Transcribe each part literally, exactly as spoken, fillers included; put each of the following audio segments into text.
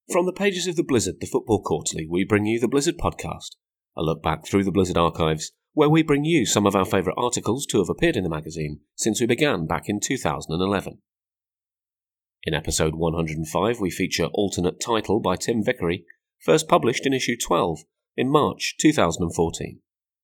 From the pages of The Blizzard, the Football Quarterly, we bring you the Blizzard Podcast, a look back through the Blizzard archives, where we bring you some of our favourite articles to have appeared in the magazine since we began back in two thousand eleven. In episode one hundred five, we feature Alternate Title by Tim Vickery, first published in issue twelve in March two thousand fourteen.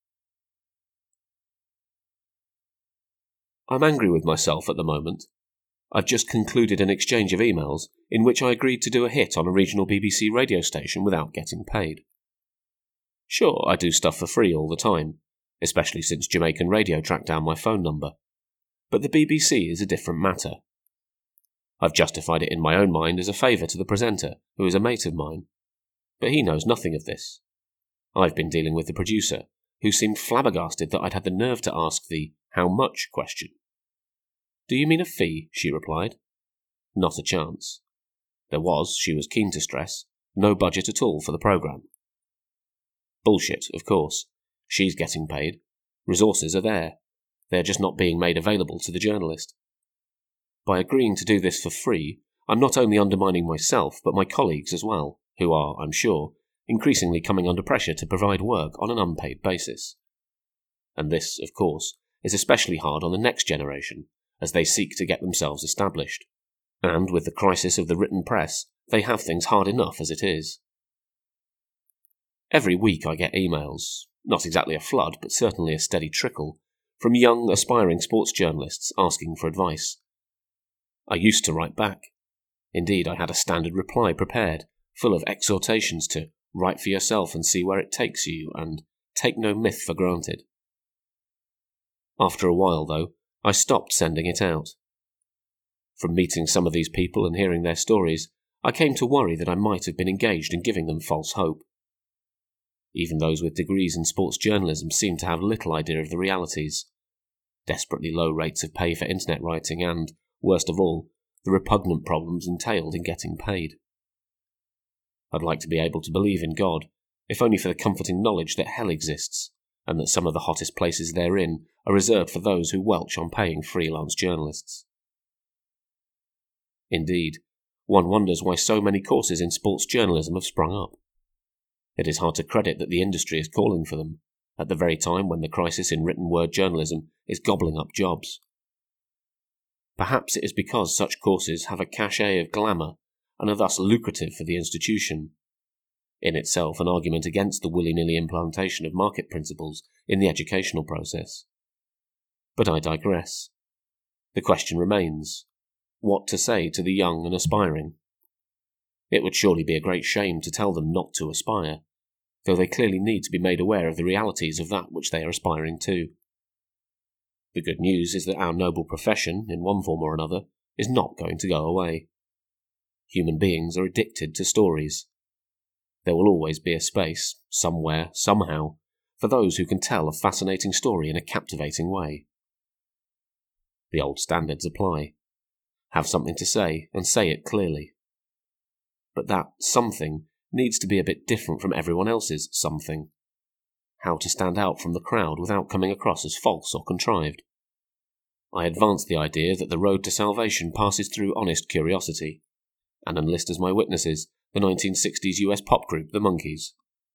I'm angry with myself at the moment. I've just concluded an exchange of emails in which I agreed to do a hit on a regional B B C radio station without getting paid. Sure, I do stuff for free all the time, especially since Jamaican Radio tracked down my phone number. But the B B C is a different matter. I've justified it in my own mind as a favour to the presenter, who is a mate of mine. But he knows nothing of this. I've been dealing with the producer, who seemed flabbergasted that I'd had the nerve to ask the "how much" question. "Do you mean a fee?" she replied. Not a chance. There was, she was keen to stress, no budget at all for the programme. Bullshit, of course. She's getting paid. Resources are there. They're just not being made available to the journalist. By agreeing to do this for free, I'm not only undermining myself, but my colleagues as well, who are, I'm sure, increasingly coming under pressure to provide work on an unpaid basis. And this, of course, is especially hard on the next generation, as they seek to get themselves established. And with the crisis of the written press, they have things hard enough as it is. Every week I get emails, not exactly a flood, but certainly a steady trickle, from young, aspiring sports journalists asking for advice. I used to write back. Indeed, I had a standard reply prepared, full of exhortations to write for yourself and see where it takes you, and take no myth for granted. After a while, though, I stopped sending it out. From meeting some of these people and hearing their stories, I came to worry that I might have been engaged in giving them false hope. Even those with degrees in sports journalism seem to have little idea of the realities. Desperately low rates of pay for internet writing and, worst of all, the repugnant problems entailed in getting paid. I'd like to be able to believe in God, if only for the comforting knowledge that hell exists, and that some of the hottest places therein are reserved for those who welch on paying freelance journalists. Indeed, one wonders why so many courses in sports journalism have sprung up. It is hard to credit that the industry is calling for them, at the very time when the crisis in written word journalism is gobbling up jobs. Perhaps it is because such courses have a cachet of glamour and are thus lucrative for the institution, in itself an argument against the willy-nilly implantation of market principles in the educational process. But I digress. The question remains, what to say to the young and aspiring? It would surely be a great shame to tell them not to aspire, though they clearly need to be made aware of the realities of that which they are aspiring to. The good news is that our noble profession, in one form or another, is not going to go away. Human beings are addicted to stories. There will always be a space, somewhere, somehow, for those who can tell a fascinating story in a captivating way. The old standards apply. Have something to say, and say it clearly. But that something needs to be a bit different from everyone else's something. How to stand out from the crowd without coming across as false or contrived. I advance the idea that the road to salvation passes through honest curiosity, and enlist as my witnesses the nineteen sixties U S pop group The Monkees.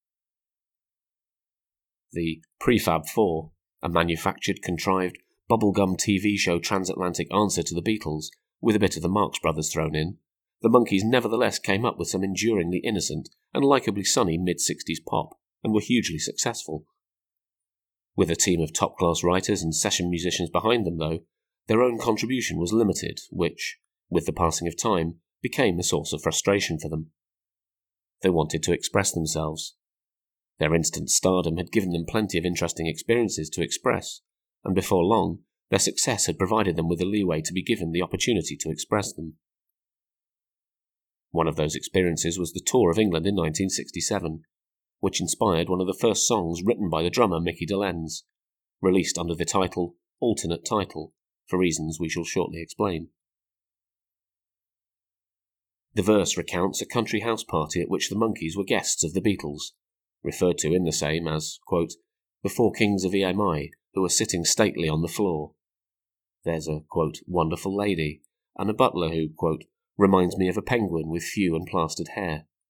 The Prefab Four, a manufactured, contrived, bubblegum T V show transatlantic answer to the Beatles, with a bit of the Marx Brothers thrown in, The Monkees nevertheless came up with some enduringly innocent and likeably sunny mid-sixties pop, and were hugely successful. With a team of top-class writers and session musicians behind them, though, their own contribution was limited, which, with the passing of time, became a source of frustration for them. They wanted to express themselves. Their instant stardom had given them plenty of interesting experiences to express, and before long, their success had provided them with the leeway to be given the opportunity to express them. One of those experiences was the tour of England in nineteen sixty-seven, which inspired one of the first songs written by the drummer Mickey Dolenz, released under the title Alternate Title, for reasons we shall shortly explain. The verse recounts a country house party at which the Monkees were guests of the Beatles, referred to in the same as, quote, the four kings of E M I who are sitting stately on the floor. There's a, quote, wonderful lady, and a butler who, quote, reminds me of a penguin with few and plastered hair,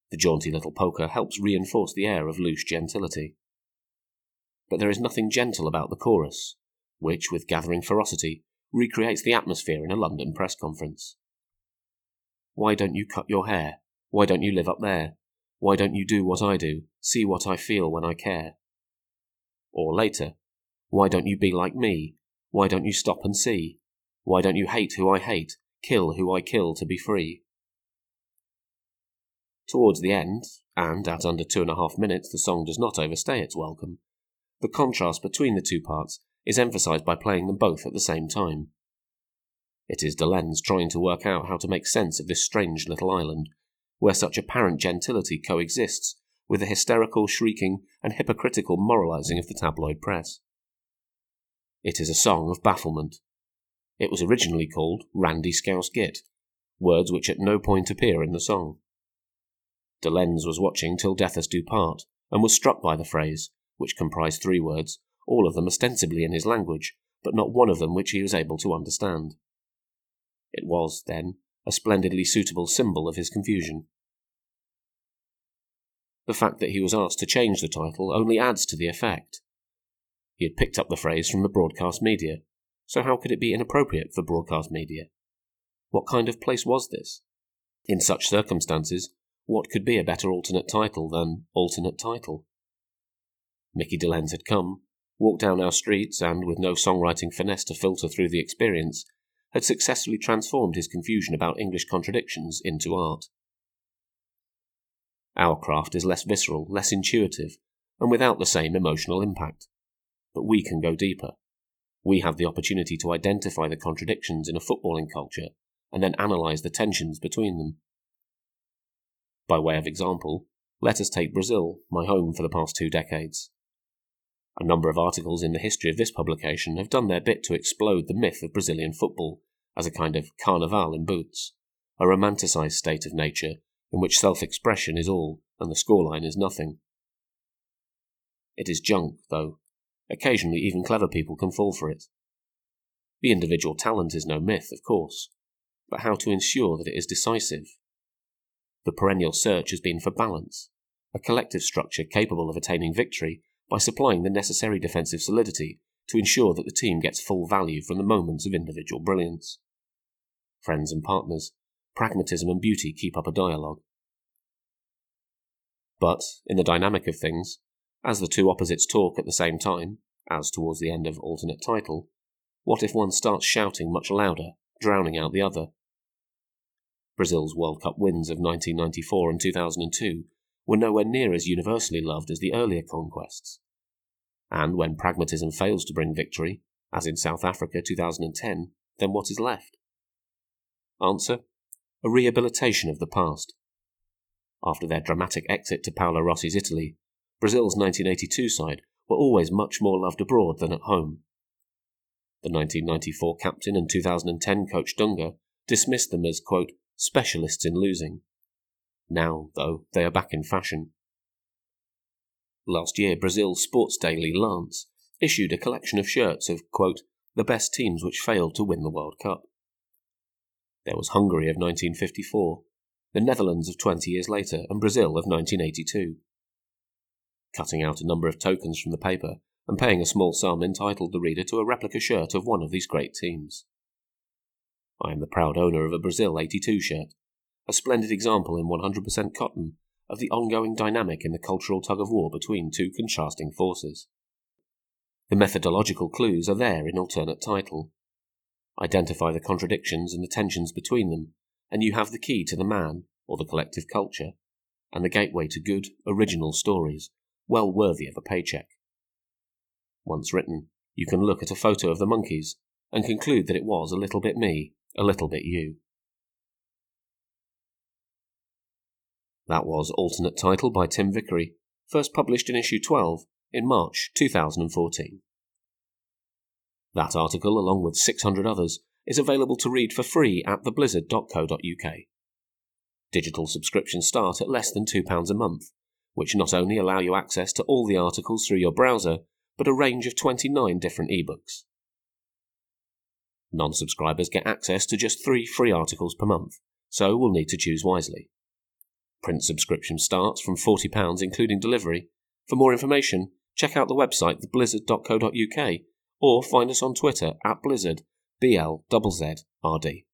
The jaunty little polka helps reinforce the air of loose gentility. But there is nothing gentle about the chorus, which, with gathering ferocity, recreates the atmosphere in a London press conference. Why don't you cut your hair? Why don't you live up there? Why don't you do what I do, see what I feel when I care? Or later, why don't you be like me? Why don't you stop and see? Why don't you hate who I hate, kill who I kill to be free? Towards the end, and at under two and a half minutes the song does not overstay its welcome, the contrast between the two parts is emphasised by playing them both at the same time. It is de Lenz trying to work out how to make sense of this strange little island, where such apparent gentility coexists with the hysterical, shrieking, and hypocritical moralising of the tabloid press. It is a song of bafflement. It was originally called Randy Scouse Git, words which at no point appear in the song. De Lenz was watching till death us do part, and was struck by the phrase, which comprised three words, all of them ostensibly in his language, but not one of them which he was able to understand. It was, then, a splendidly suitable symbol of his confusion. The fact that he was asked to change the title only adds to the effect. He had picked up the phrase from the broadcast media, so how could it be inappropriate for broadcast media? What kind of place was this? In such circumstances, what could be a better alternate title than alternate title? Mickey de Lenz had come, walked down our streets, and, with no songwriting finesse to filter through the experience, had successfully transformed his confusion about English contradictions into art. Our craft is less visceral, less intuitive, and without the same emotional impact. But we can go deeper. We have the opportunity to identify the contradictions in a footballing culture and then analyse the tensions between them. By way of example, let us take Brazil, my home for the past two decades. A number of articles in the history of this publication have done their bit to explode the myth of Brazilian football as a kind of carnival in boots, a romanticised state of nature in which self-expression is all and the scoreline is nothing. It is junk, though. Occasionally even clever people can fall for it. The individual talent is no myth, of course, but how to ensure that it is decisive? The perennial search has been for balance, a collective structure capable of attaining victory by supplying the necessary defensive solidity to ensure that the team gets full value from the moments of individual brilliance. Friends and partners, pragmatism and beauty keep up a dialogue. But, in the dynamic of things, as the two opposites talk at the same time, as towards the end of alternate title, what if one starts shouting much louder, drowning out the other? Brazil's World Cup wins of nineteen ninety-four and two thousand two were nowhere near as universally loved as the earlier conquests. And when pragmatism fails to bring victory, as in South Africa two thousand ten, then what is left? Answer: a rehabilitation of the past. After their dramatic exit to Paolo Rossi's Italy, Brazil's nineteen eighty-two side were always much more loved abroad than at home. The nineteen ninety-four captain and two thousand ten coach Dunga dismissed them as, quote, specialists in losing. Now, though, they are back in fashion. Last year, Brazil's sports daily Lance issued a collection of shirts of, quote, the best teams which failed to win the World Cup. There was Hungary of nineteen fifty-four, the Netherlands of twenty years later, and Brazil of nineteen eighty-two. Cutting out a number of tokens from the paper and paying a small sum entitled the reader to a replica shirt of one of these great teams. I am the proud owner of a Brazil eighty-two shirt, a splendid example in one hundred percent cotton of the ongoing dynamic in the cultural tug-of-war between two contrasting forces. The methodological clues are there in alternate title. Identify the contradictions and the tensions between them, and you have the key to the man, or the collective culture, and the gateway to good, original stories, well worthy of a paycheck. Once written, you can look at a photo of the monkeys and conclude that it was a little bit me, a little bit you. That was Alternate Title by Tim Vickery, first published in issue twelve in March two thousand fourteen. That article, along with six hundred others, is available to read for free at the blizzard dot co dot uk. Digital subscriptions start at less than two pounds a month, which not only allow you access to all the articles through your browser, but a range of twenty-nine different ebooks. Non-subscribers get access to just three free articles per month, so will need to choose wisely. Print subscription starts from forty pounds including delivery. For more information, check out the website the blizzard dot co dot uk or find us on Twitter at Blizzard, B L Z Z R D.